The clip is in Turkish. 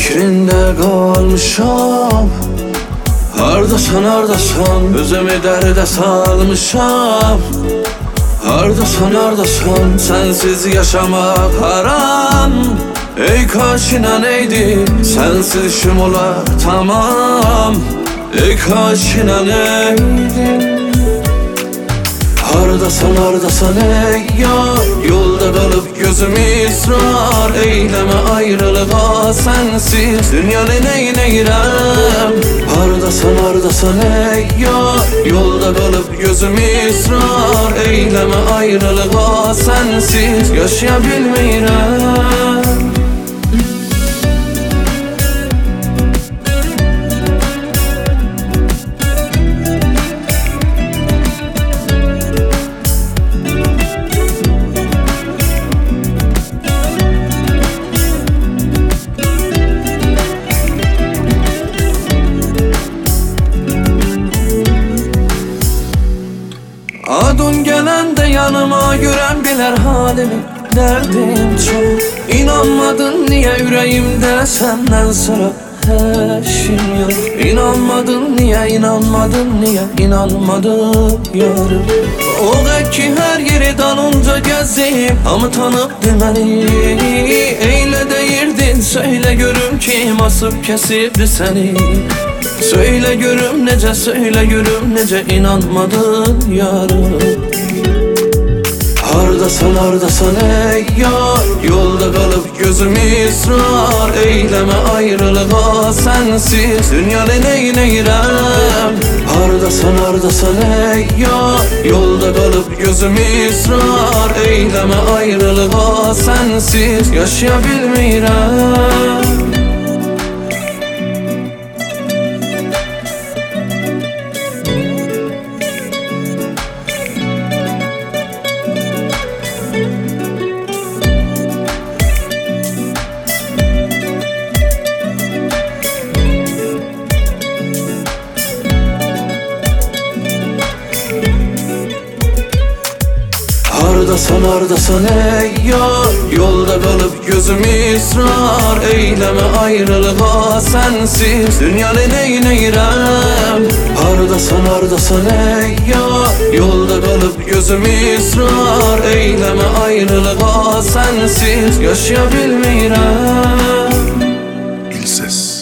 fikrinde kalmışam. Hardasan hardasan özümü dərdə salmışam. Hardasan hardasan sensiz yaşamak haram. Ey kaşina neydi sensiz işim olar tamam. Ey kaşina neydi. Hardasan ey yar, yolda kalıp gözüm ısrar eyleme, ayrılığa sensiz dünyanı neyleyirəm. Hardasan ey yar, yolda kalıp gözüm ısrar eyleme, ayrılığa sensiz yaşaya bilmeyirəm. Adın gelende yanıma gören biler halimi, derdim çok. İnanmadın niye yüreğimde senden sonra eşim yok. İnanmadın niye, inanmadın niye, inanmadın yarım. O ki her yeri dalınca gezip hamı tanıp bilmeli. Eyle deyirdin söyle görüm kim asıp kesipdi seni. Söyle görüm nece, söyle görüm nece, inanmadın yarım. Hardasan ey yar, yolda kalıp gözüm ısrar eyleme, ayrılığa sensiz dünyanı neyleyirəm. Hardasan ey yar, yolda kalıp gözüm ısrar eyleme, ayrılığa sensiz yaşaya bilmeyirəm. Hardasan ey yar, yolda kalıp gözüm ısrar eyleme, ayrılığa sensiz dünyanı neyleyirəm. Hardasan ey yar, yolda kalıp gözüm ısrar eyleme, ayrılığa sensiz yaşaya bilmeyirəm. İlses.